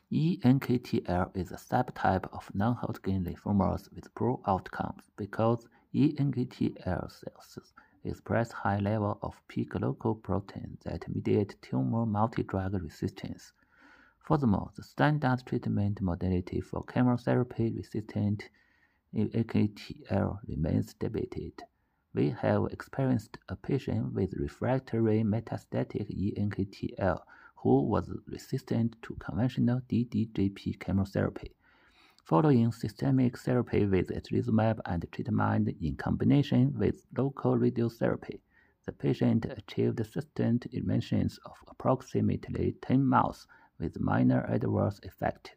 ENKTL is a subtype of non-Hodgkin lymphomas with poor outcomes because ENKTL cells express high levels of P-glycoprotein that mediate tumor multi-drug resistance. Furthermore, the standard treatment modality for chemotherapy-resistant ENKTL remains debated. We have experienced a patient with refractory metastatic ENKTL who was resistant to conventional DDGP chemotherapy. Following systemic therapy with atezolizumab and treatment in combination with local radiotherapy, the patient achieved sustained remissions of approximately 10 months with minor adverse effect.